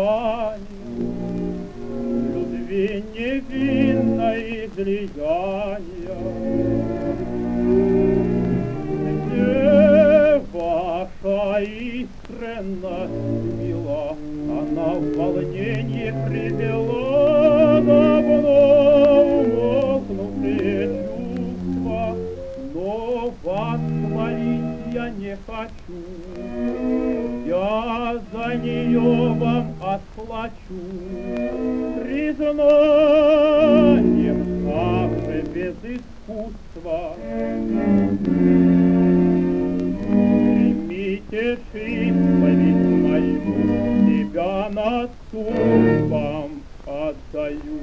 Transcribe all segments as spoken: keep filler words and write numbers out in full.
сияние, любви невинной излияния. Где ваша искренность мила, она в волнении привела давно умолкнувшие чувства, но вас хвалить я не хочу. Я за нее вам отплачу признанием также без искусства. Примите исповедь мою, себя на суд вам отдаю.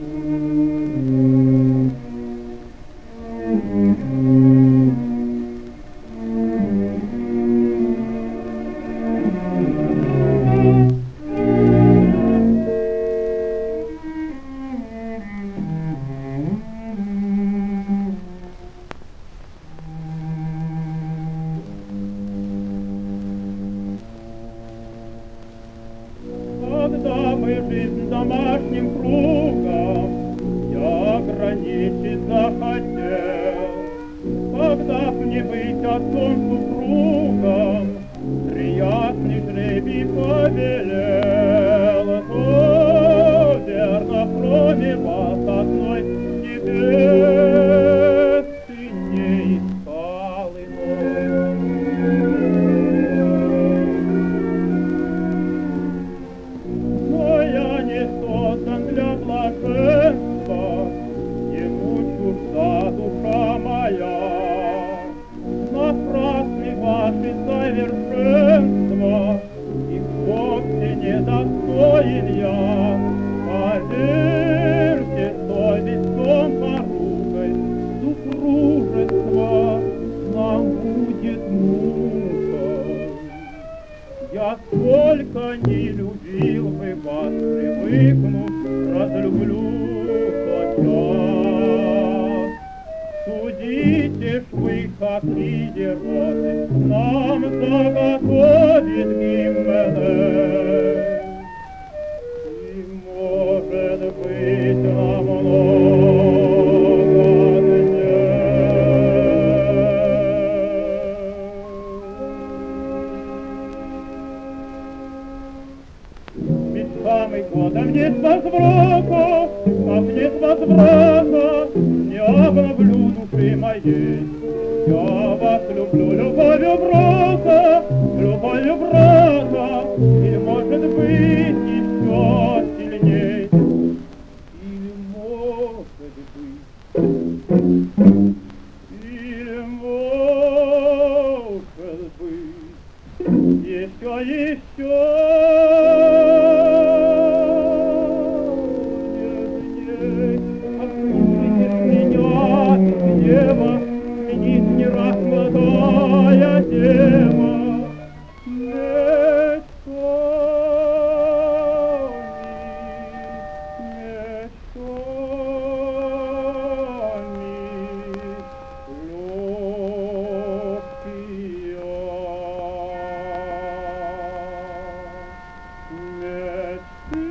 Когда мы жизнь домашним кругом я ограничить захотел, когда б не быть отцом супругом, приятный жребий повелел, то верно, кроме вас одной невесты не искал иной. Для блаженства ему чужда душа моя. Напрасны ваши совершенства, их вовсе не достоин я. Поверьте, совестью поругой супружество нам будет мукой. Я сколько не любил бы вас, привыкнув, разлюблю тотчас. Судите ж вы, какие роды нам заготовит Гименей. И, может быть, намного Мечтами года нет возврата, как нет возврата, не обновлю души моей. Я вас люблю любовью брата, любовью брата, или, может быть, еще сильней. Или, может быть, или, может быть, еще, еще. Дева, сменит не раз молодая дева, мечтами, мечтами легкие, мечты.